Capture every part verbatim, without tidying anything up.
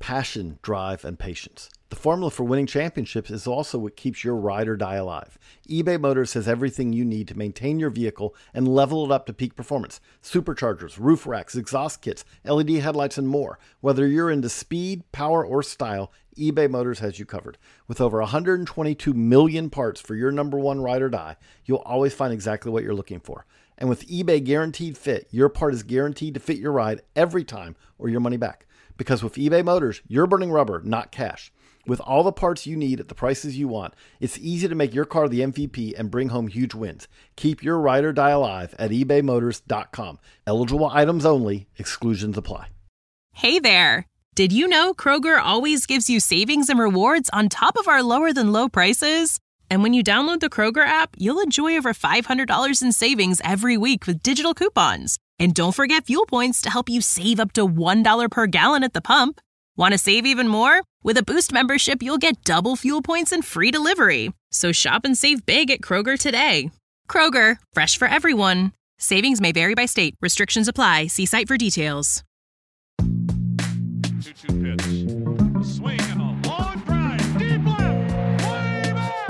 passion, drive, and patience. The formula for winning championships is also what keeps your ride or die alive. eBay Motors has everything you need to maintain your vehicle and level it up to peak performance. Superchargers, roof racks, exhaust kits, L E D headlights, and more. Whether you're into speed, power, or style, eBay Motors has you covered. With over one hundred twenty-two million parts for your number one ride or die, you'll always find exactly what you're looking for. And with eBay Guaranteed Fit, your part is guaranteed to fit your ride every time or your money back. Because with eBay Motors, you're burning rubber, not cash. With all the parts you need at the prices you want, it's easy to make your car the M V P and bring home huge wins. Keep your ride or die alive at ebay motors dot com. Eligible items only. Exclusions apply. Hey there. Did you know Kroger always gives you savings and rewards on top of our lower than low prices? And when you download the Kroger app, you'll enjoy over five hundred dollars in savings every week with digital coupons. And don't forget fuel points to help you save up to one dollar per gallon at the pump. Want to save even more? With a Boost membership, you'll get double fuel points and free delivery. So shop and save big at Kroger today. Kroger, fresh for everyone. Savings may vary by state. Restrictions apply. See site for details. two two pitch. A swing and a long drive. Deep left. Way back.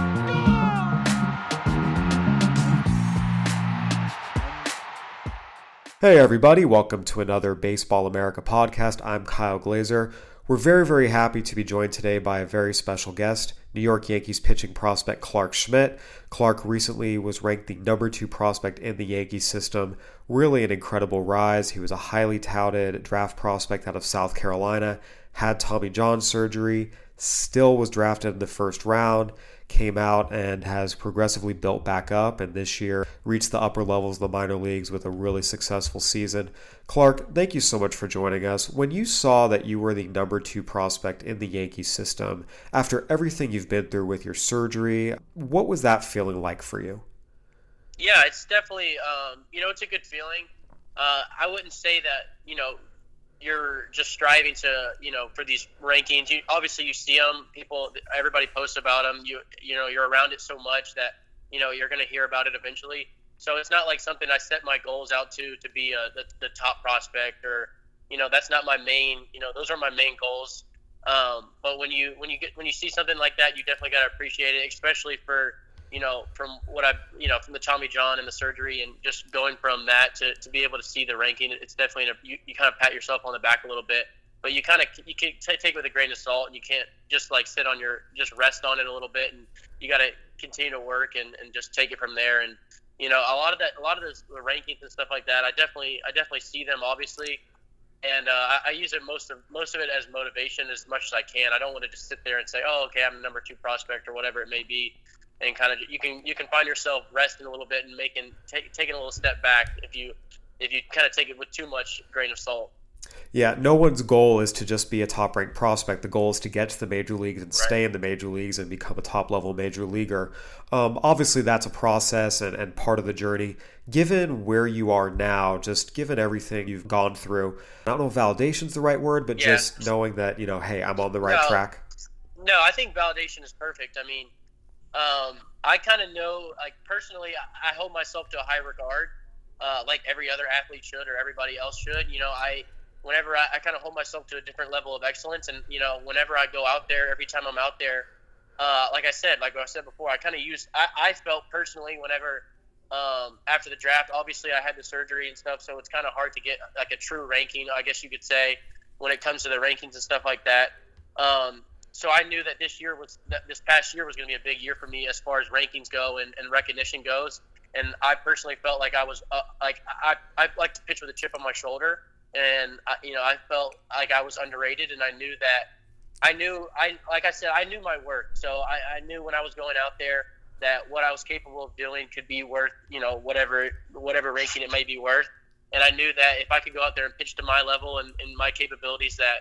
Gone! Hey everybody, welcome to another Baseball America podcast. I'm Kyle Glazer. We're very, very happy to be joined today by a very special guest, New York Yankees pitching prospect Clarke Schmidt. Clarke recently was ranked the number two prospect in the Yankees system. Really an incredible rise. He was a highly touted draft prospect out of South Carolina, had Tommy John surgery, still was drafted in the first round, came out and has progressively built back up, and this year reached the upper levels of the minor leagues with a really successful season. Clarke, thank you so much for joining us. When you saw that you were the number two prospect in the Yankees system, after everything you've been through with your surgery, what was that feeling like for you? Yeah, it's definitely, um, you know, it's a good feeling. Uh, I wouldn't say that, you know, you're just striving to, you know, for these rankings. You, obviously, you see them. People, everybody posts about them. You, you know, you're around it so much that, you know, you're going to hear about it eventually. So it's not like something I set my goals out to to be a, the, the top prospect, or, you know, that's not my main. You know, those are my main goals. Um, but when you when you get when you see something like that, you definitely got to appreciate it, especially for, you know, from what I've, you know, from the Tommy John and the surgery, and just going from that to, to be able to see the ranking, it's definitely, a, you, you kind of pat yourself on the back a little bit, but you kind of, you can t- take it with a grain of salt, and you can't just like sit on your, just rest on it a little bit, and you got to continue to work and, and just take it from there. And, you know, a lot of that, a lot of those the rankings and stuff like that, I definitely, I definitely see them, obviously. And uh, I, I use it most of most of it as motivation as much as I can. I don't want to just sit there and say, oh, okay, I'm the number two prospect or whatever it may be. And kind of you can you can find yourself resting a little bit and making take, taking a little step back if you if you kind of take it with too much grain of salt. Yeah, no one's goal is to just be a top-ranked prospect. The goal is to get to the major leagues and Right. stay in the major leagues and become a top-level major leaguer. Um, obviously, that's a process and, and part of the journey. Given where you are now, just given everything you've gone through, I don't know if validation's the right word, but Yeah. just knowing that, you know, hey, I'm on the right No. track. No, I think validation is perfect. I mean, um, I kind of know, like personally, I, I hold myself to a high regard, uh, like every other athlete should, or everybody else should. You know, I. Whenever I, I kind of hold myself to a different level of excellence, and, you know, whenever I go out there, every time I'm out there, uh, like I said, like I said before, I kind of use, I, I felt personally whenever, um, after the draft, obviously I had the surgery and stuff, so it's kind of hard to get like a true ranking, I guess you could say, when it comes to the rankings and stuff like that. Um, so I knew that this year was, that this past year was going to be a big year for me as far as rankings go and, and recognition goes. And I personally felt like I was, uh, like, I, I like to pitch with a chip on my shoulder. And, I, you know, I felt like I was underrated, and I knew that I knew I, like I said, I knew my worth. So I, I knew when I was going out there that what I was capable of doing could be worth, you know, whatever, whatever ranking it may be worth. And I knew that if I could go out there and pitch to my level and, and my capabilities, that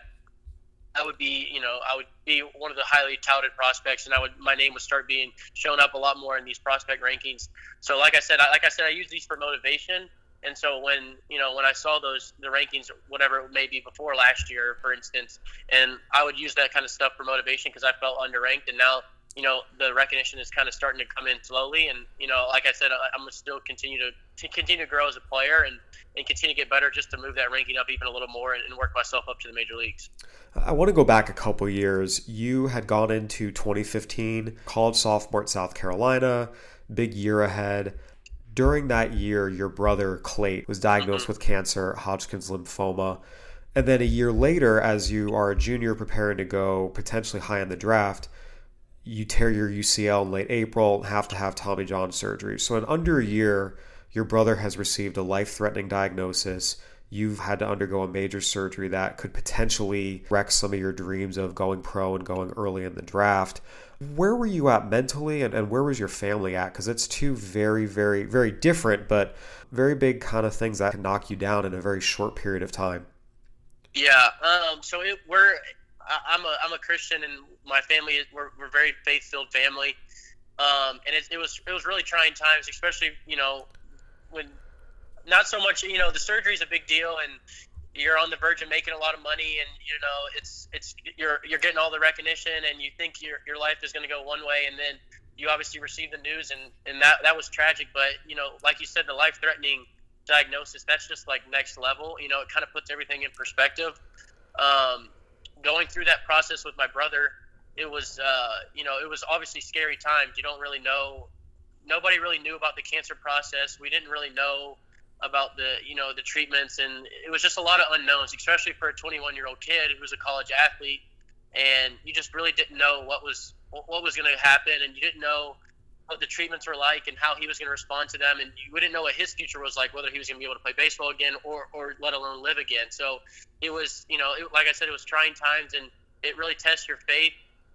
I would be, you know, I would be one of the highly touted prospects, and I would, my name would start being shown up a lot more in these prospect rankings. So like I said, I, like I said, I use these for motivation. And so when, you know, when I saw those, the rankings, whatever it may be before last year, for instance, and I would use that kind of stuff for motivation because I felt underranked. And now, you know, the recognition is kind of starting to come in slowly. And, you know, like I said, I, I'm going to still continue to, to continue to grow as a player and, and continue to get better just to move that ranking up even a little more and, and work myself up to the major leagues. I want to go back a couple years. You had gone into twenty fifteen, college sophomore at South Carolina, big year ahead. During that year, your brother Clayt was diagnosed mm-hmm. with cancer, Hodgkin's lymphoma. And then a year later, as you are a junior preparing to go potentially high in the draft, you tear your U C L in late April and have to have Tommy John surgery. So in under a year, your brother has received a life-threatening diagnosis. You've had to undergo a major surgery that could potentially wreck some of your dreams of going pro and going early in the draft. Where were you at mentally, and, and where was your family at? Because it's two very, very, very different, but very big kind of things that can knock you down in a very short period of time. Yeah, um, so it, we're I, I'm a I'm a Christian, and my family we're we're a very faith-filled family, um, and it, it was it was really trying times, especially you know when. Not so much, you know, the surgery is a big deal, and you're on the verge of making a lot of money, and you know, it's it's you're you're getting all the recognition, and you think your your life is going to go one way, and then you obviously receive the news, and and that that was tragic. But you know, like you said, the life-threatening diagnosis, that's just like next level. You know, it kind of puts everything in perspective. Um, going through that process with my brother, it was uh, you know, it was obviously scary times. You don't really know. Nobody really knew about the cancer process. We didn't really know about the you know the treatments, and it was just a lot of unknowns, especially for a twenty-one year old kid who was a college athlete, and you just really didn't know what was what was going to happen, and you didn't know what the treatments were like and how he was going to respond to them, and you didn't know what his future was like, whether he was going to be able to play baseball again or or let alone live again. So it was you know it, like I said, it was trying times, and it really tests your faith.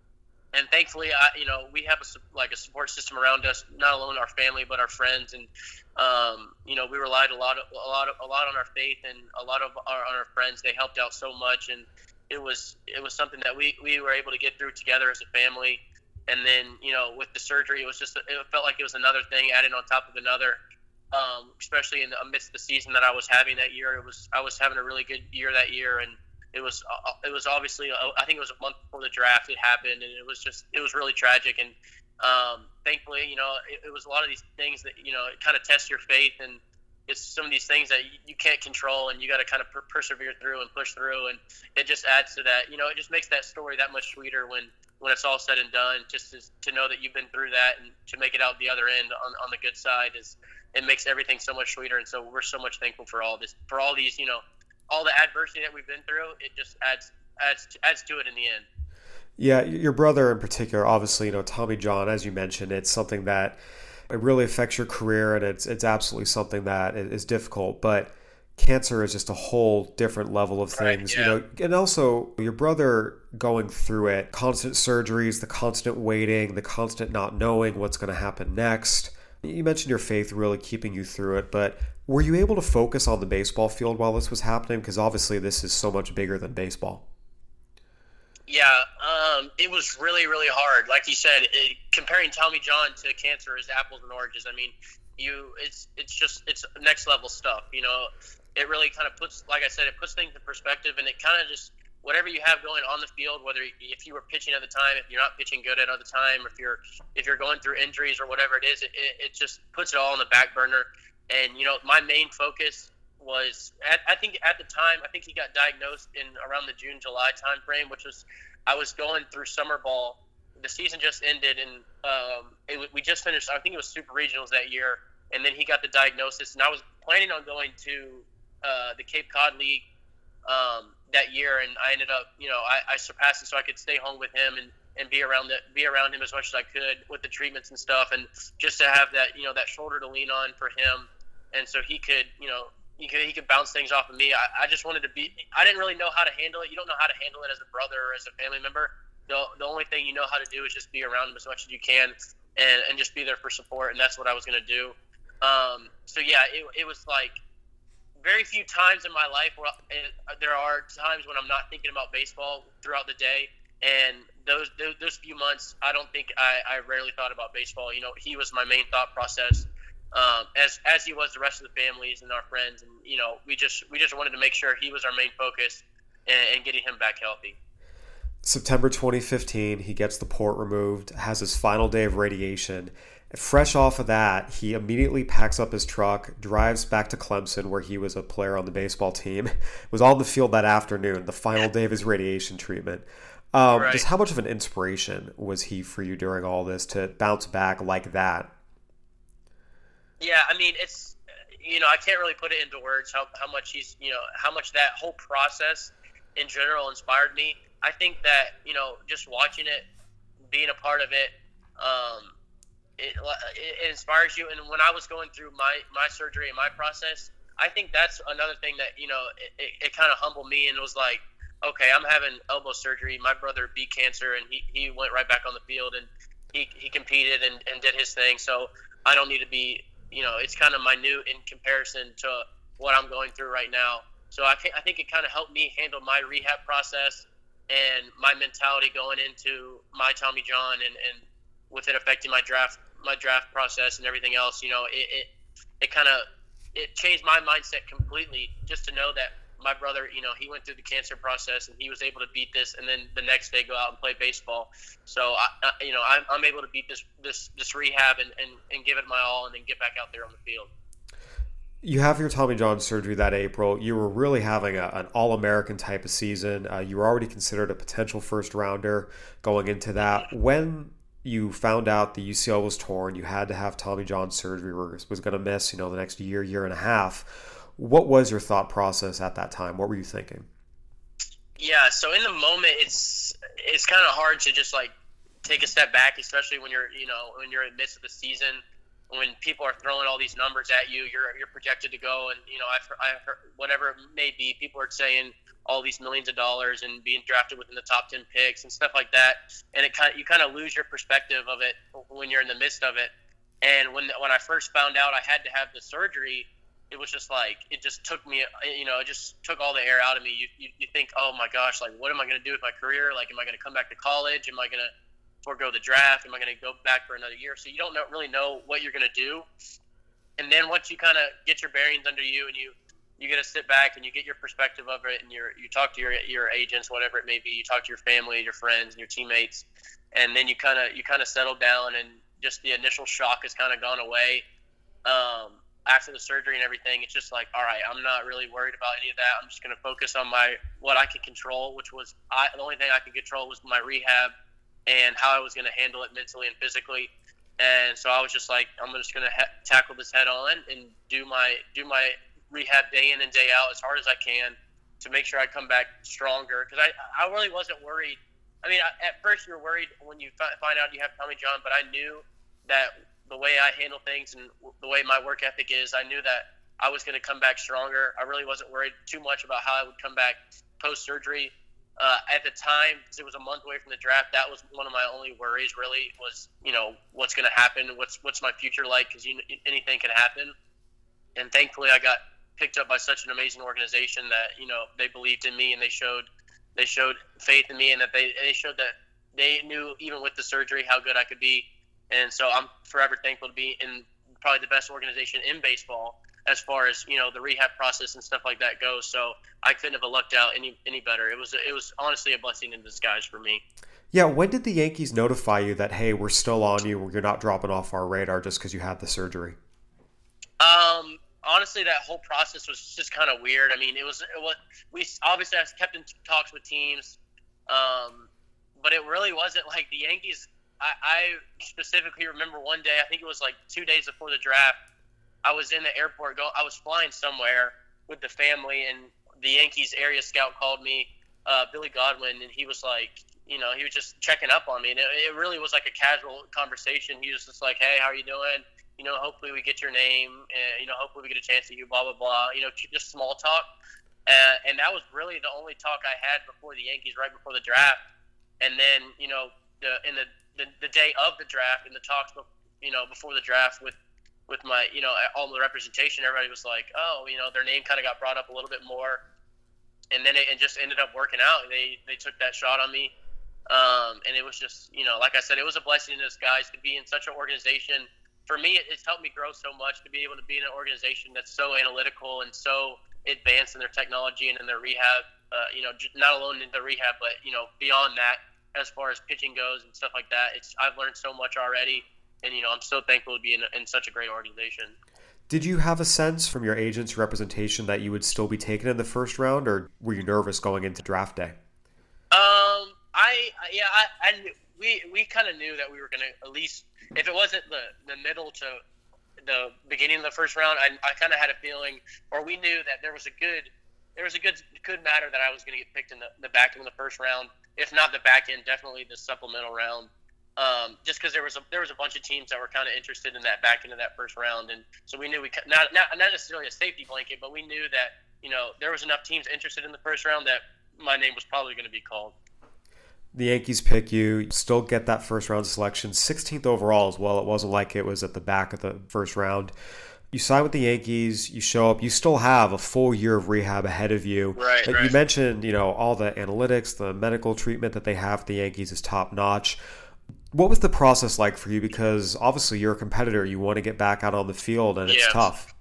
And thankfully, I, you know, we have a, like a support system around us, not alone our family, but our friends. And, um, you know, we relied a lot, of, a lot, of, a lot on our faith, and a lot of our, on our friends. They helped out so much, and it was, it was something that we, we were able to get through together as a family. And then, you know, with the surgery, it was just, it felt like it was another thing added on top of another. Um, especially in the, amidst the season that I was having that year, it was, I was having a really good year that year, and It was it was obviously I think it was a month before the draft it happened, and it was just it was really tragic. And um, thankfully, you know, it, it was a lot of these things that you know it kind of test your faith, and it's some of these things that you, you can't control, and you got to kind of per- persevere through and push through, and it just adds to that. You know, it just makes that story that much sweeter when when it's all said and done. Just to, to know that you've been through that, and to make it out the other end on on the good side is it makes everything so much sweeter. And so we're so much thankful for all this for all these you know. all the adversity that we've been through. It just adds adds adds to it in the end. Yeah, your brother in particular, obviously, you know, Tommy John, as you mentioned, it's something that it really affects your career, and it's it's absolutely something that is difficult. But cancer is just a whole different level of things, right, yeah. you know. And also, your brother going through it, constant surgeries, the constant waiting, the constant not knowing what's going to happen next. You mentioned your faith really keeping you through it, but were you able to focus on the baseball field while this was happening? Because obviously this is so much bigger than baseball. Yeah, um, it was really, really hard. Like you said, it, comparing Tommy John to cancer is apples and oranges. I mean, you, it's it's just it's next level stuff. You know, it really kind of puts, like I said, it puts things in perspective, and it kind of just whatever you have going on the field, whether if you were pitching at the time, if you're not pitching good at the time, if you're if you're going through injuries or whatever it is, it, it, it just puts it all on the back burner. And, you know, my main focus was, at, I think at the time, I think he got diagnosed in around the June, July time frame, which was, I was going through summer ball. The season just ended, and um, it, we just finished, I think it was Super Regionals that year, and then he got the diagnosis. And I was planning on going to uh, the Cape Cod League um, that year, and I ended up, you know, I, I surpassed it so I could stay home with him and, and be around the, be around him as much as I could with the treatments and stuff, and just to have that, you know, that shoulder to lean on for him. And so he could, you know, he could he could bounce things off of me. I, I just wanted to be – I didn't really know how to handle it. You don't know how to handle it as a brother or as a family member. The the only thing you know how to do is just be around him as much as you can, and, and just be there for support, and that's what I was going to do. Um, so, yeah, it, it was like very few times in my life where it, there are times when I'm not thinking about baseball throughout the day, and those those, those few months, I don't think I, I rarely thought about baseball. You know, he was my main thought process. Um, as as he was the rest of the families and our friends, and you know, we just we just wanted to make sure he was our main focus, and, and getting him back healthy. September twenty fifteen, he gets the port removed, has his final day of radiation, Fresh off of that, he immediately packs up his truck, drives back to Clemson, where he was a player on the baseball team, was on the field that afternoon, the final day of his radiation treatment. Um, right. Just how much of an inspiration was he for you during all this to bounce back like that? Yeah, I mean, it's, you know, I can't really put it into words how, how much he's, you know, how much that whole process in general inspired me. I think that, you know, just watching it, being a part of it, um, It, it inspires you. And when I was going through my, my surgery and my process, I think that's another thing that, you know, it, it, it kind of humbled me, and it was like, okay, I'm having elbow surgery. My brother beat cancer, and he, he went right back on the field, and he, he competed and, and did his thing. So I don't need to be, you know, it's kind of minute in comparison to what I'm going through right now. So I, I think it kind of helped me handle my rehab process and my mentality going into my Tommy John, and, and with it affecting my draft my draft process and everything else, you know, it it, it kind of it changed my mindset completely, just to know that my brother, you know, he went through the cancer process and he was able to beat this, and then the next day go out and play baseball. So I, I you know, I'm, I'm able to beat this this this rehab and, and and give it my all, and then get back out there on the field. You have your Tommy John surgery that April. You were really having a, an All-American type of season. Uh, you were already considered a potential first rounder going into that. When you found out the U C L was torn, you had to have Tommy John surgery, was, was going to miss, you know, the next year, year and a half. What was your thought process at that time? What were you thinking? Yeah, so in the moment, it's it's kind of hard to just like take a step back, especially when you're, you know, when you're in the midst of the season, when people are throwing all these numbers at you, you're you're projected to go, and you know, I've I've heard, whatever it may be, people are saying all these millions of dollars and being drafted within the top ten picks and stuff like that. And it kind of, you kind of lose your perspective of it when you're in the midst of it. And when, when I first found out I had to have the surgery, it was just like, it just took me, you know, it just took all the air out of me. You, you, you think, oh my gosh, like, what am I going to do with my career? Like, am I going to come back to college? Am I going to forego the draft? Am I going to go back for another year? So you don't know, really know what you're going to do. And then once you kind of get your bearings under you, and you, you get to sit back and you get your perspective of it, and you you talk to your your agents, whatever it may be, you talk to your family, your friends, and your teammates, and then you kind of you kind of settle down, and just the initial shock has kind of gone away. Um, after the surgery and everything, it's just like, all right, I'm not really worried about any of that. I'm just going to focus on my what I could control, which was I, the only thing I could control was my rehab and how I was going to handle it mentally and physically. And so I was just like, I'm just going to ha- tackle this head on and do my do my rehab day in and day out as hard as I can to make sure I come back stronger. Because I, I really wasn't worried. I mean, I, at first you're worried when you fi- find out you have Tommy John, but I knew that the way I handle things and the way my work ethic is, I knew that I was going to come back stronger. I really wasn't worried too much about how I would come back post-surgery. Uh, at the time, because it was a month away from the draft, that was one of my only worries, really, was, you know, what's going to happen, what's what's my future like, because you, anything can happen. And thankfully, I got picked up by such an amazing organization that, you know, they believed in me, and they showed they showed faith in me, and that they, they showed that they knew, even with the surgery, how good I could be. And so I'm forever thankful to be in probably the best organization in baseball as far as, you know, the rehab process and stuff like that goes. So I couldn't have lucked out any any better. It was it was honestly a blessing in disguise for me. Yeah, when did the Yankees notify you that, hey, we're still on you, you're not dropping off our radar just because you had the surgery? Um, honestly, that whole process was just kind of weird. I mean, it was it was we obviously I kept in talks with teams, um, but it really wasn't like the Yankees. I, I specifically remember one day, I think it was like two days before the draft, I was in the airport. Go, I was flying somewhere with the family, and the Yankees area scout called me, uh, Billy Godwin, and he was like, you know, he was just checking up on me, and it, it really was like a casual conversation. He was just like, hey, how are you doing? You know, hopefully we get your name, and, you know, hopefully we get a chance to you, blah, blah, blah, you know, just small talk. Uh, and that was really the only talk I had before the Yankees, right before the draft. And then, you know, the, in the, the, the day of the draft, and the talks, you know, before the draft with, with my, you know, all the representation, everybody was like, oh, you know, their name kind of got brought up a little bit more. And then it, it just ended up working out. They they took that shot on me. Um, and it was just, you know, like I said, it was a blessing in disguise to be in such an organization. For me, it, it's helped me grow so much to be able to be in an organization that's so analytical and so advanced in their technology and in their rehab, uh, you know, not alone in the rehab, but, you know, beyond that, as far as pitching goes and stuff like that. It's I've learned so much already. and you know, I'm so thankful to be in, in such a great organization. Did you have a sense from your agent's representation that you would still be taken in the first round, or were you nervous going into draft day? Um, I yeah, I, I we we kind of knew that we were gonna, at least if it wasn't the the middle to the beginning of the first round, I I kind of had a feeling, or we knew that there was a good there was a good good matter that I was gonna get picked in the the back end of the first round, if not the back end, definitely the supplemental round. Um, just because there was a there was a bunch of teams that were kind of interested in that back end of that first round, and so we knew we not not not necessarily a safety blanket, but we knew that you know there was enough teams interested in the first round that my name was probably going to be called. The Yankees pick you, you still get that first round selection, sixteenth overall as well. It wasn't like it was at the back of the first round. You sign with the Yankees, you show up, you still have a full year of rehab ahead of you. Right, You right. mentioned, you know, all the analytics, the medical treatment that they have at the Yankees is top notch. What was the process like for you? Because obviously you're a competitor. You want to get back out on the field, and it's Yeah. tough.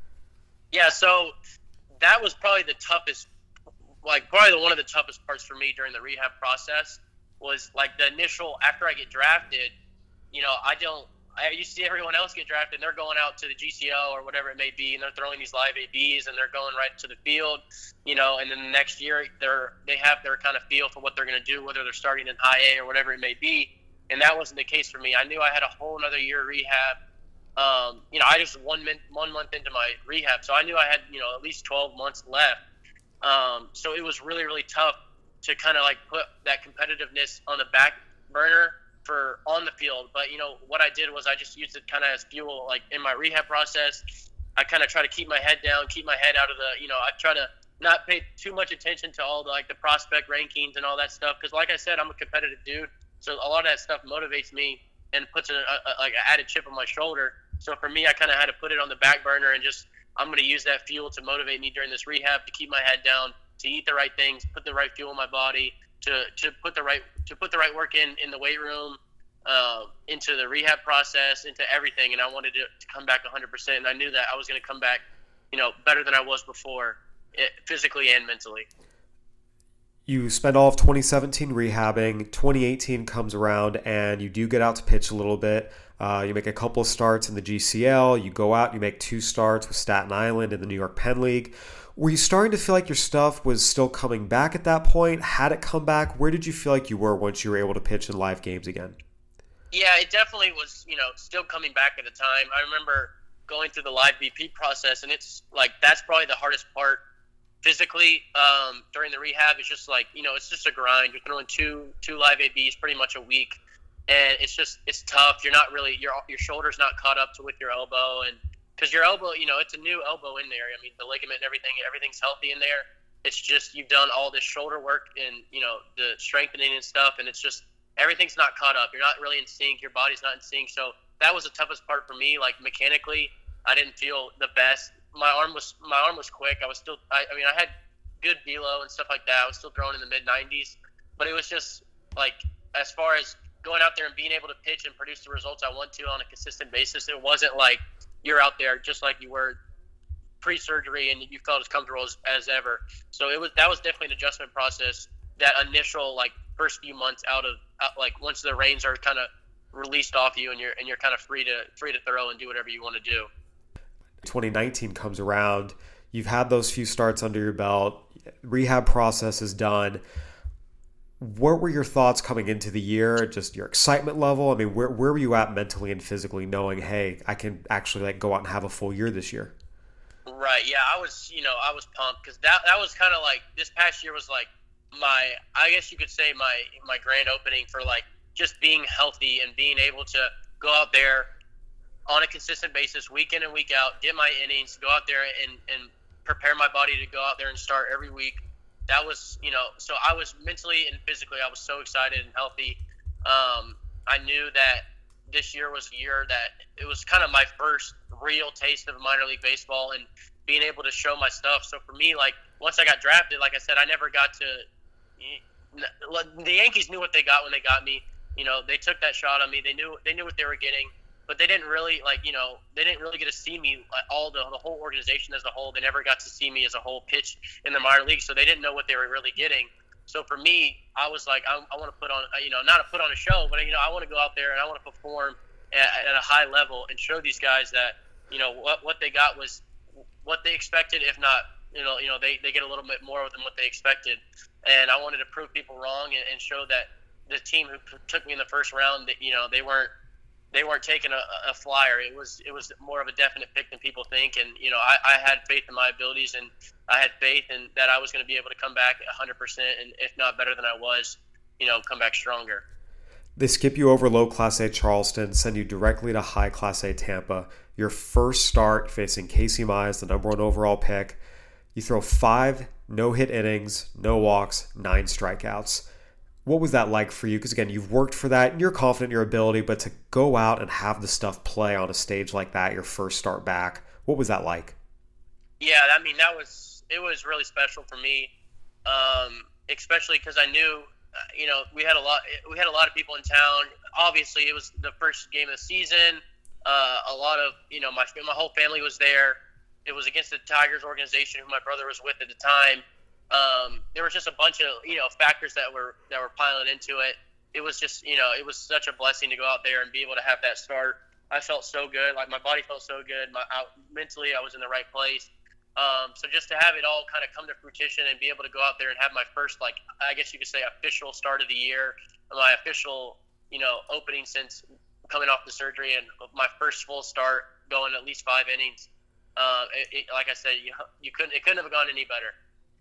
Yeah, so that was probably the toughest, like probably the, one of the toughest parts for me during the rehab process was like the initial, after I get drafted, you know, I don't, I you see everyone else get drafted and they're going out to the G C O or whatever it may be, and they're throwing these live A Bs and they're going right to the field, you know, and then the next year they're, they have their kind of feel for what they're going to do, whether they're starting in high A or whatever it may be. And that wasn't the case for me. I knew I had a whole another year of rehab. Um, you know, I just one month, one month into my rehab, so I knew I had, you know, at least twelve months left. Um, so it was really, really tough to kind of like put that competitiveness on the back burner for on the field. But, you know, what I did was I just used it kind of as fuel, like in my rehab process. I kind of try to keep my head down, keep my head out of the, you know, I try to not pay too much attention to all the, like the prospect rankings and all that stuff. Cause like I said, I'm a competitive dude. So a lot of that stuff motivates me and puts a, a, like an added chip on my shoulder. So for me, I kind of had to put it on the back burner and just, I'm going to use that fuel to motivate me during this rehab, to keep my head down, to eat the right things, put the right fuel in my body, to, to put the right, to put the right work in, in the weight room, uh, into the rehab process, into everything. And I wanted to, to come back one hundred percent. And I knew that I was going to come back, you know, better than I was before, it, physically and mentally. You spend all of twenty seventeen rehabbing. twenty eighteen comes around, and you do get out to pitch a little bit. Uh, you make a couple of starts in the G C L. You go out, you make two starts with Staten Island in the New York Penn League. Were you starting to feel like your stuff was still coming back at that point? Had it come back? Where did you feel like you were once you were able to pitch in live games again? Yeah, it definitely was, you know, still coming back at the time. I remember going through the live B P process, and it's like that's probably the hardest part physically um, during the rehab. It's just like, you know, it's just a grind. You're throwing two two live A Bs pretty much a week, and it's just it's tough. You're not really your your shoulder's not caught up to with your elbow, and because your elbow, you know, it's a new elbow in there. I mean, the ligament and everything, everything's healthy in there. It's just you've done all this shoulder work and, you know, the strengthening and stuff, and it's just everything's not caught up. You're not really in sync. Your body's not in sync. So that was the toughest part for me. Like mechanically, I didn't feel the best. My arm was my arm was quick. I was still. I, I mean, I had good velo and stuff like that. I was still throwing in the mid nineties, but it was just like as far as going out there and being able to pitch and produce the results I want to on a consistent basis, it wasn't like you're out there just like you were pre-surgery and you felt as comfortable as, as ever. So it was that was definitely an adjustment process. That initial like first few months out of out, like once the reins are kind of released off you and you're and you're kind of free to free to throw and do whatever you want to do. twenty nineteen comes around. You've had those few starts under your belt. Rehab process is done. What were your thoughts coming into the year? Just your excitement level? I mean, where where were you at mentally and physically knowing, hey, I can actually like go out and have a full year this year? Right. Yeah, I was, you know, I was pumped because that that was kind of like this past year was like my, I guess you could say my my grand opening for like just being healthy and being able to go out there on a consistent basis, week in and week out, get my innings, go out there and, and prepare my body to go out there and start every week. That was, you know, so I was mentally and physically, I was so excited and healthy. Um, I knew that this year was a year that it was kind of my first real taste of minor league baseball and being able to show my stuff. So for me, like once I got drafted, like I said, I never got to, the Yankees knew what they got when they got me. You know, they took that shot on me. They knew, they knew what they were getting. But they didn't really, like, you know, they didn't really get to see me, like, all the the whole organization as a whole. They never got to see me as a whole pitch in the minor league, so they didn't know what they were really getting. So for me, I was like, I, I want to put on, you know, not to put on a show, but, you know, I want to go out there and I want to perform at, at a high level and show these guys that, you know, what what they got was what they expected, if not, you know, you know, they, they get a little bit more than what they expected. And I wanted to prove people wrong and, and show that the team who took me in the first round, that, you know, they weren't they weren't taking a, a flyer. It was it was more of a definite pick than people think. And, you know, I, I had faith in my abilities, and I had faith in that I was going to be able to come back one hundred percent, and if not better than I was, you know, come back stronger. They skip you over low Class A Charleston, send you directly to high Class A Tampa. Your first start facing Casey Mize, the number one overall pick. You throw five no-hit innings, no walks, nine strikeouts. What was that like for you? Because, again, you've worked for that, and you're confident in your ability, but to go out and have the stuff play on a stage like that, your first start back, what was that like? Yeah, I mean, that was it was really special for me, um, especially because I knew, you know, we had a lot we had a lot of people in town. Obviously, it was the first game of the season. Uh, a lot of, you know, my my whole family was there. It was against the Tigers organization, who my brother was with at the time. Um, there was just a bunch of, you know, factors that were that were piling into it. It was just, you know, it was such a blessing to go out there and be able to have that start. I felt so good. Like, my body felt so good. My I, mentally, I was in the right place. Um, so just to have it all kind of come to fruition and be able to go out there and have my first, like, I guess you could say, official start of the year, my official, you know, opening since coming off the surgery, and my first full start, going at least five innings. Uh, it, it, like I said, you, you couldn't it couldn't have gone any better.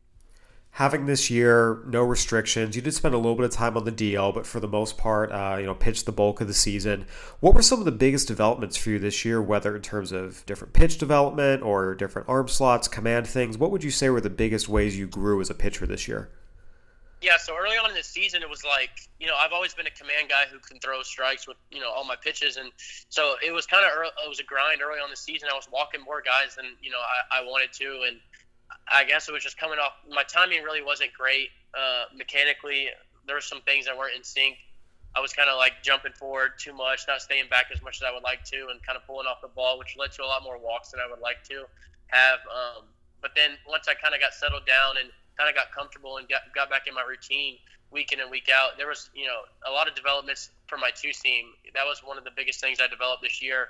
Having this year, no restrictions, you did spend a little bit of time on the D L, but for the most part, uh, you know, pitched the bulk of the season. What were some of the biggest developments for you this year, whether in terms of different pitch development or different arm slots, command things? What would you say were the biggest ways you grew as a pitcher this year? Yeah, so early on in the season, it was like, you know, I've always been a command guy who can throw strikes with, you know, all my pitches. And so it was kind of, it was a grind early on in the season. I was walking more guys than, you know, I, I wanted to. And I guess it was just coming off, my timing really wasn't great. Uh, mechanically, there were some things that weren't in sync. I was kind of like jumping forward too much, not staying back as much as I would like to, and kind of pulling off the ball, which led to a lot more walks than I would like to have. Um, but then once I kind of got settled down and kind of got comfortable and got, got back in my routine week in and week out, there was, you know, a lot of developments for my two seam. That was one of the biggest things I developed this year,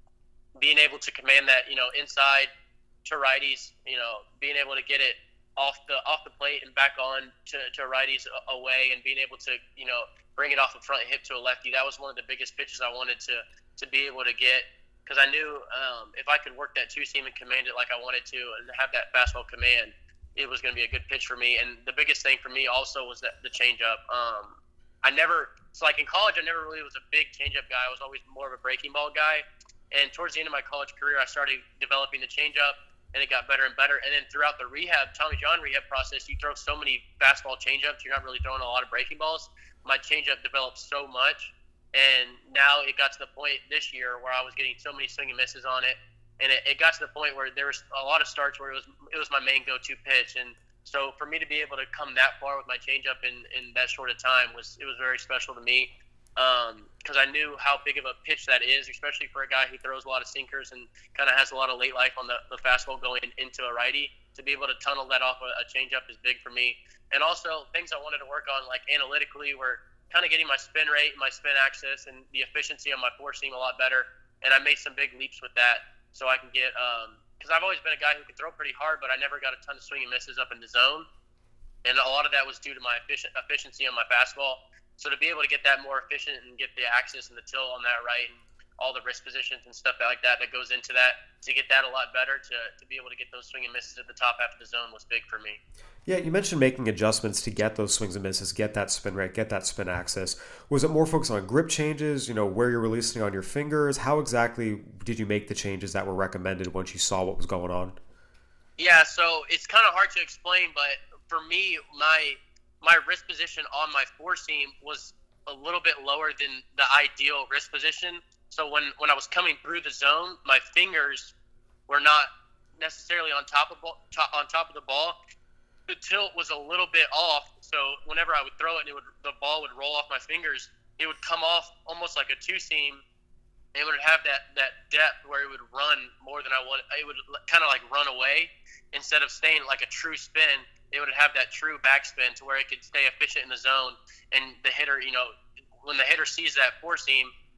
being able to command that, you know, inside to righties, you know, being able to get it off the off the plate and back on to, to righties away, and being able to, you know, bring it off the front hip to a lefty. That was one of the biggest pitches I wanted to to be able to get, because I knew um, if I could work that two seam and command it like I wanted to and have that fastball command, it was going to be a good pitch for me. And the biggest thing for me also was that the changeup. Um, I never, so like in college, I never really was a big changeup guy. I was always more of a breaking ball guy. And towards the end of my college career, I started developing the changeup, and it got better and better. And then throughout the rehab, Tommy John rehab process, you throw so many fastball changeups, you're not really throwing a lot of breaking balls. My changeup developed so much, and now it got to the point this year where I was getting so many swing and misses on it. And it, it got to the point where there was a lot of starts where it was it was my main go-to pitch. And so for me to be able to come that far with my changeup in, in that short of time was it was very special to me, because um, I knew how big of a pitch that is, especially for a guy who throws a lot of sinkers and kind of has a lot of late life on the, the fastball going into a righty. To be able to tunnel that off a, a changeup is big for me. And also things I wanted to work on, like analytically, were kind of getting my spin rate, my spin axis, and the efficiency on my four seam a lot better. And I made some big leaps with that. So I can get, because um, I've always been a guy who can throw pretty hard, but I never got a ton of swing and misses up in the zone. And a lot of that was due to my efficient, efficiency on my fastball. So to be able to get that more efficient and get the axis and the tilt on that right, and all the wrist positions and stuff like that that goes into that, to get that a lot better, to, to be able to get those swing and misses at the top half of the zone was big for me. Yeah, you mentioned making adjustments to get those swings and misses, get that spin rate, get that spin axis. Was it more focused on grip changes, you know, where you're releasing on your fingers? How exactly did you make the changes that were recommended once you saw what was going on? Yeah, so it's kind of hard to explain, but for me, my my wrist position on my four seam was a little bit lower than the ideal wrist position. So when, when I was coming through the zone, my fingers were not necessarily on top of ball, top, on top of the ball. The tilt was a little bit off, so whenever I would throw it, and it would, the ball would roll off my fingers, it would come off almost like a two seam. It would have that, that depth where it would run more than I wanted. It would kind of like run away instead of staying like a true spin. It would have that true backspin to where it could stay efficient in the zone. And the hitter, you know, when the hitter sees that four seam,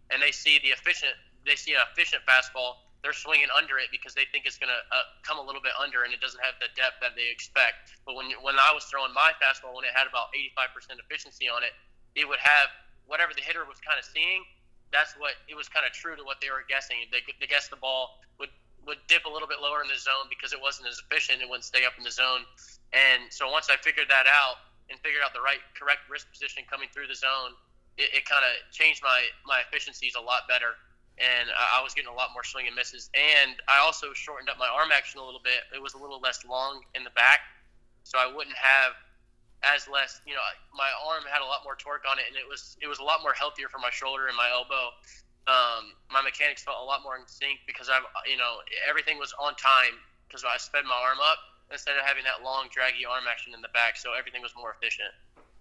and they see the efficient, they see an efficient fastball, they're swinging under it because they think it's going to uh, come a little bit under and it doesn't have the depth that they expect. But when when I was throwing my fastball, when it had about eighty-five percent efficiency on it, it would have whatever the hitter was kind of seeing. That's what it was kind of true to what they were guessing. They, they guessed the ball would, would dip a little bit lower in the zone because it wasn't as efficient. It wouldn't stay up in the zone. And so once I figured that out and figured out the right correct wrist position coming through the zone, it, it kind of changed my, my efficiencies a lot better. And I was getting a lot more swing and misses. And I also shortened up my arm action a little bit. It was a little less long in the back, so I wouldn't have as less, you know, my arm had a lot more torque on it, and it was it was a lot more healthier for my shoulder and my elbow. Um, my mechanics felt a lot more in sync because I'm, you know, everything was on time because I sped my arm up instead of having that long, draggy arm action in the back, so everything was more efficient.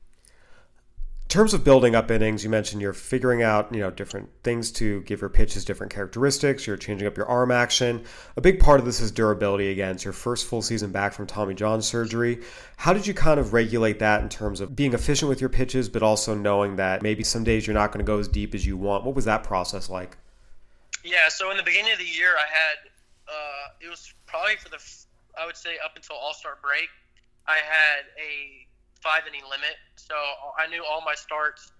In terms of building up innings, you mentioned you're figuring out, you know, different things to give your pitches different characteristics. You're changing up your arm action. A big part of this is durability. Again, it's your first full season back from Tommy John surgery. How did you kind of regulate that in terms of being efficient with your pitches, but also knowing that maybe some days you're not going to go as deep as you want? What was that process like? Yeah, so in the beginning of the year, I had, uh, it was probably for the, I would say up until All-Star break, I had a five inning limit. So I knew all my starts,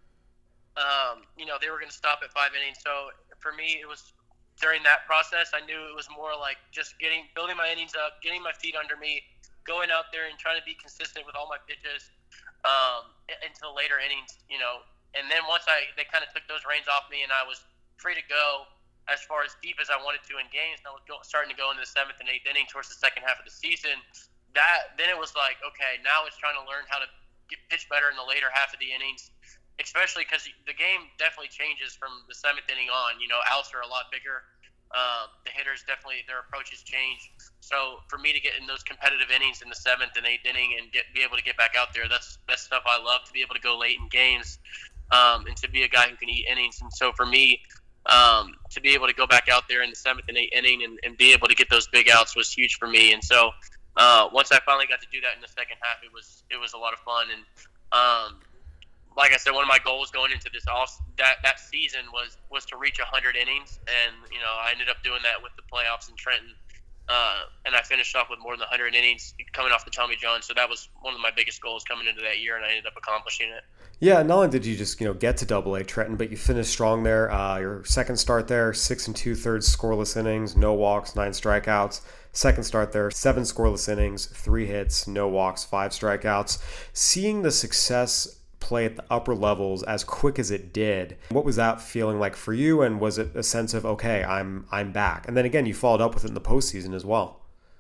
um, you know, they were going to stop at five innings. So for me, it was during that process, I knew it was more like just getting, building my innings up, getting my feet under me, going out there and trying to be consistent with all my pitches um, until later innings, you know. And then once I, they kind of took those reins off me and I was free to go as far as deep as I wanted to in games, and I was go, starting to go into the seventh and eighth inning towards the second half of the season. That then it was like, okay, now it's trying to learn how to get pitch better in the later half of the innings, especially because the game definitely changes from the seventh inning on. You know, outs are a lot bigger. Uh, the hitters definitely, their approaches change. So for me to get in those competitive innings in the seventh and eighth inning and get be able to get back out there, that's that's stuff I love, to be able to go late in games um, and to be a guy who can eat innings. And so for me, um, to be able to go back out there in the seventh and eighth inning and, and be able to get those big outs was huge for me. And so Uh, once I finally got to do that in the second half, it was it was a lot of fun. And um, like I said, one of my goals going into this off that, that season was was to reach one hundred innings, and you know I ended up doing that with the playoffs in Trenton, uh, and I finished off with more than one hundred innings coming off the Tommy John. So that was one of my biggest goals coming into that year, and I ended up accomplishing it. Yeah, not only did you just you know get to Double A Trenton, but you finished strong there. Uh, your second start there, six and two thirds scoreless innings, no walks, nine strikeouts. Second start there, seven scoreless innings, three hits, no walks, five strikeouts. Seeing the success play at the upper levels as quick as it did, what was that feeling like for you? And was it a sense of, okay, I'm I'm back? And then again, you followed up with it in the postseason as well.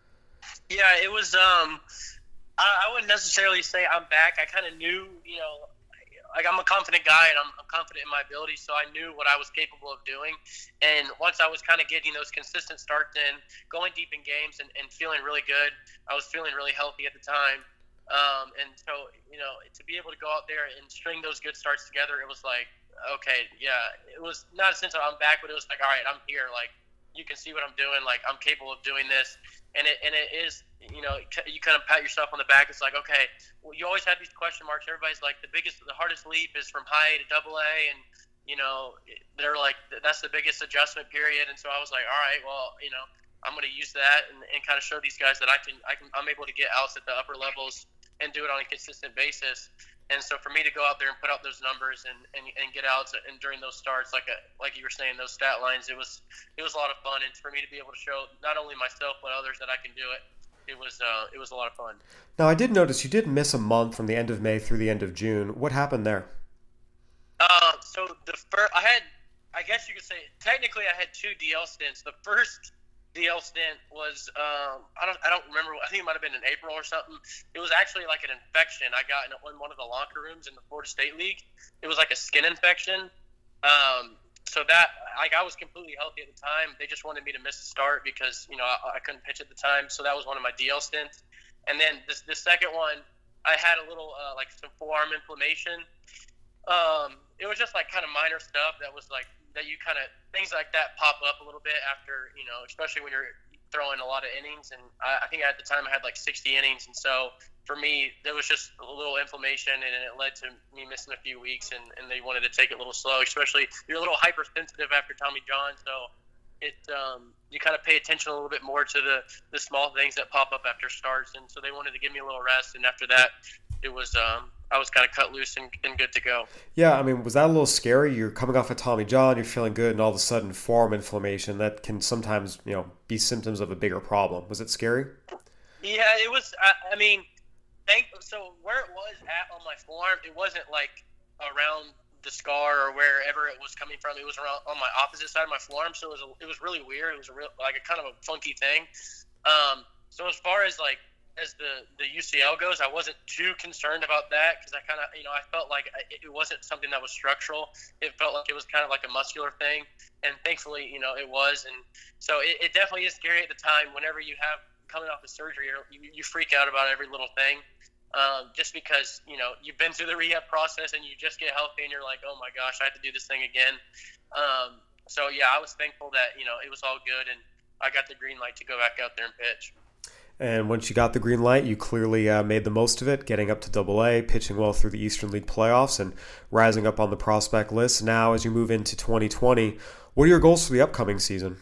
Yeah, it was. Um, I, I wouldn't necessarily say I'm back. I kind of knew, you know. Like, I'm a confident guy, and I'm, I'm confident in my ability, so I knew what I was capable of doing. And once I was kind of getting those consistent starts in, going deep in games and, and feeling really good, I was feeling really healthy at the time. Um, and so, you know, to be able to go out there and string those good starts together, it was like, okay, yeah, it was not a sense of I'm back, but it was like, all right, I'm here. Like, you can see what I'm doing. Like, I'm capable of doing this. And it, and it is, you know, you kind of pat yourself on the back. It's like, okay, well, you always have these question marks. Everybody's like, the biggest, the hardest leap is from high to double A. And, you know, they're like, that's the biggest adjustment period. And so I was like, all right, well, you know, I'm going to use that and, and kind of show these guys that I can, I can, I'm able to get outs at the upper levels and do it on a consistent basis. And so for me to go out there and put out those numbers and, and, and get outs and during those starts, like a, like you were saying, those stat lines, it was it was a lot of fun. And for me to be able to show not only myself but others that I can do it, it was uh, it was a lot of fun. Now, I did notice you did miss a month from the end of May through the end of June. What happened there? Uh, so the first, I had, I guess you could say, technically I had two D L stints. The first D L stint was um, I don't I don't remember. I think it might have been in April or something. It was actually like an infection I got in one of the locker rooms in the Florida State League. It was like a skin infection. Um, so that like I was completely healthy at the time. They just wanted me to miss the start because you know I, I couldn't pitch at the time. So that was one of my D L stints. And then this this second one, I had a little uh, like some forearm inflammation. Um, it was just like kind of minor stuff that was like. That you kind of things like that pop up a little bit after, you know, especially when you're throwing a lot of innings, and I, I think at the time I had like sixty innings, and so for me, there was just a little inflammation, and it led to me missing a few weeks, and, and they wanted to take it a little slow, especially you're a little hypersensitive after Tommy John, so it um, you kind of pay attention a little bit more to the, the small things that pop up after starts, and so they wanted to give me a little rest, and after that, it was um, I was kind of cut loose and, and good to go. Yeah, I mean, was that a little scary? You're coming off of Tommy John, you're feeling good, and all of a sudden forearm inflammation, that can sometimes, you know, be symptoms of a bigger problem. Was it scary? Yeah, it was. I, I mean, thank so where it was at on my forearm, it wasn't like around the scar or wherever it was coming from. It was around on my opposite side of my forearm, so it was a, it was really weird. It was a real like a kind of a funky thing. Um, so as far as like as the, the U C L goes, I wasn't too concerned about that because I kind of, you know, I felt like it wasn't something that was structural. It felt like it was kind of like a muscular thing, and thankfully, you know, it was. And so it, it definitely is scary at the time. Whenever you have coming off of surgery, you, you freak out about every little thing, um, just because, you know, you've been through the rehab process and you just get healthy and you're like, oh my gosh, I have to do this thing again. Um, so yeah, I was thankful that, you know, it was all good and I got the green light to go back out there and pitch. And once you got the green light, you clearly uh, made the most of it, getting up to Double A, pitching well through the Eastern League playoffs, and rising up on the prospect list. Now, as you move into twenty twenty, what are your goals for the upcoming season?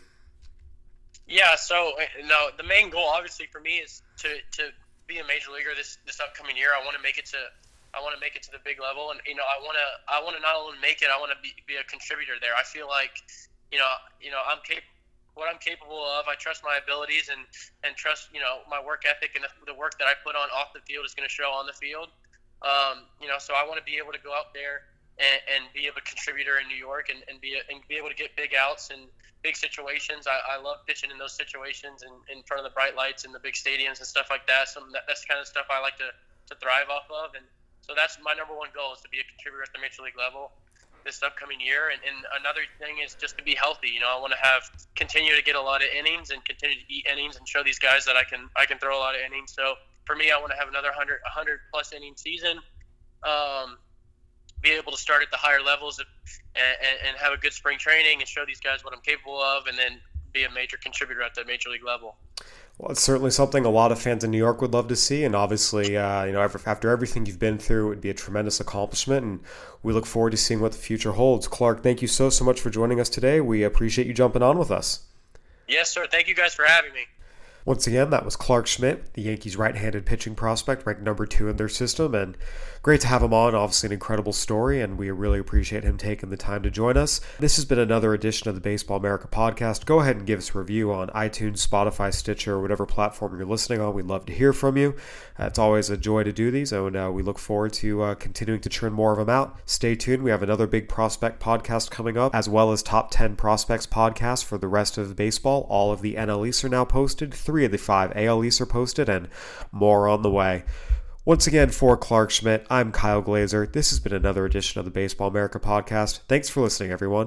Yeah, so no, the main goal, obviously, for me is to, to be a major leaguer this, this upcoming year. I want to make it to I want to make it to the big level, and you know, I want to I want to not only make it, I want to be, be a contributor there. I feel like, you know, you know, I'm capable. What I'm capable of, I trust my abilities and, and trust, you know, my work ethic and the, the work that I put on off the field is going to show on the field. Um, you know, so I want to be able to go out there and, and be a contributor in New York and, and be a, and be able to get big outs and big situations. I, I love pitching in those situations and in front of the bright lights and the big stadiums and stuff like that. So that, that's the kind of stuff I like to, to thrive off of. And so that's my number one goal, is to be a contributor at the major league level this upcoming year. And, and another thing is just to be healthy. You know, I want to have continue to get a lot of innings and continue to eat innings and show these guys that I can I can throw a lot of innings. So for me, I want to have another one hundred, one hundred plus inning season, um, be able to start at the higher levels of, and, and have a good spring training and show these guys what I'm capable of, and then be a major contributor at the major league level. Well, it's certainly something a lot of fans in New York would love to see, and obviously, uh, you know, after everything you've been through, it would be a tremendous accomplishment, and we look forward to seeing what the future holds. Clark, thank you so, so much for joining us today. We appreciate you jumping on with us. Yes, sir. Thank you guys for having me. Once again, that was Clark Schmidt, the Yankees' right-handed pitching prospect, ranked number two in their system, and great to have him on. Obviously an incredible story, and we really appreciate him taking the time to join us. This has been another edition of the Baseball America podcast. Go ahead and give us a review on iTunes, Spotify, Stitcher, or whatever platform you're listening on. We'd love to hear from you. Uh, it's always a joy to do these, and uh, we look forward to uh, continuing to churn more of them out. Stay tuned. We have another big prospect podcast coming up, as well as top ten prospects podcast for the rest of baseball. All of the N L East are now posted. Three of the five A L East are posted, and more on the way. Once again, for Clark Schmidt, I'm Kyle Glazer. This has been another edition of the Baseball America podcast. Thanks for listening, everyone.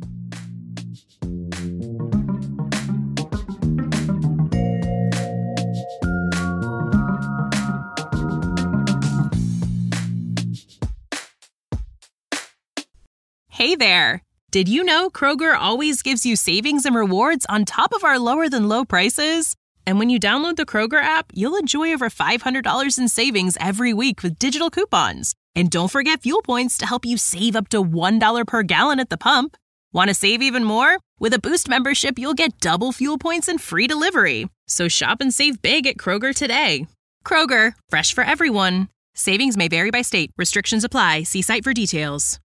Hey there! Did you know Kroger always gives you savings and rewards on top of our lower than low prices? And when you download the Kroger app, you'll enjoy over five hundred dollars in savings every week with digital coupons. And don't forget fuel points to help you save up to one dollar per gallon at the pump. Want to save even more? With a Boost membership, you'll get double fuel points and free delivery. So shop and save big at Kroger today. Kroger, fresh for everyone. Savings may vary by state. Restrictions apply. See site for details.